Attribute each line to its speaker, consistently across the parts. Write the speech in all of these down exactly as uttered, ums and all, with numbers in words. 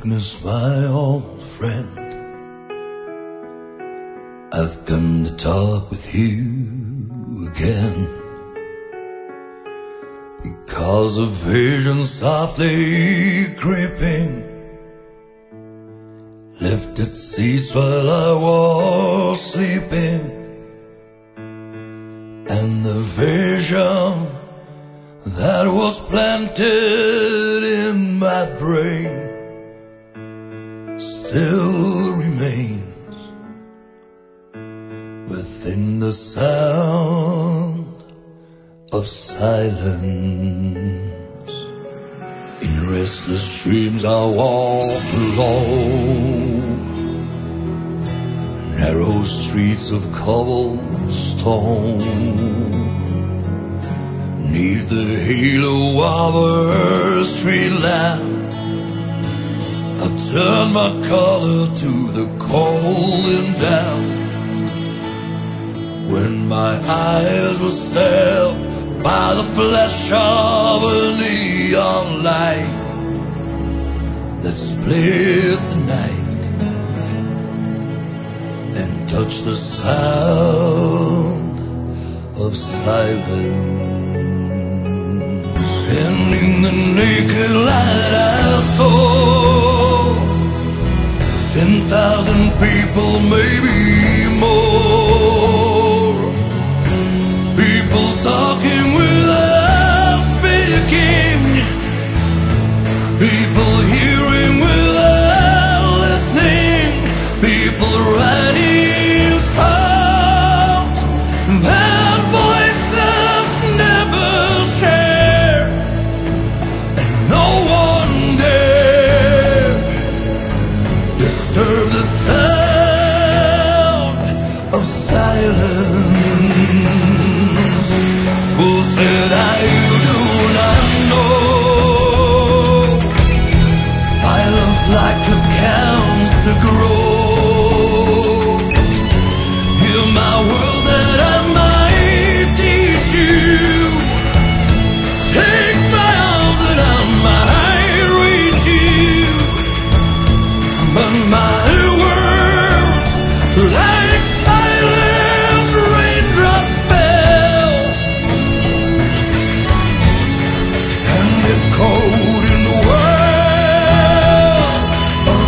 Speaker 1: darkness, my old friend, I've come to talk with you again, because a vision softly creeping lifted seats while I was sleeping, and the vision that was planted in my brain still remains within the sound of silence. In restless dreams I walk alone, narrow streets of cobblestone, neath the halo of a street lamp. I turn my collar to the cold and damp. When my eyes were stabbed by the flash of a neon light that split the night and touched the sound of silence. And in the naked light I saw ten thousand people, maybe more, people talking without speaking, people hearing without listening, people writing songs that voices never share, and no one dare disturb the sound of silence. Who said I do not know? Silence like a cancer grows. Hear my words that I might teach you. Take my arms that I might reach you. But my words, like silent raindrops, fell and echoed in the world of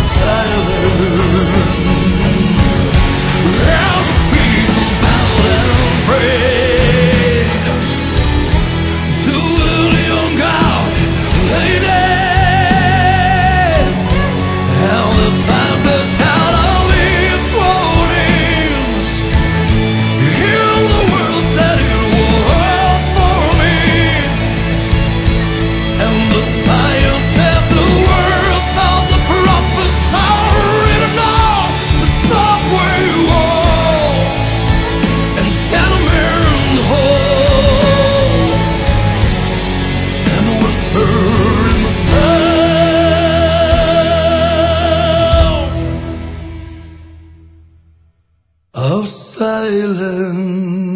Speaker 1: silence. All the people bowed and prayed to the young God they did, and the sound the shout of his warnings. Hear the words that it was for me, and the science said the words of the prophets are written on the subway walls and tenement halls, and whisper in the sound of silence.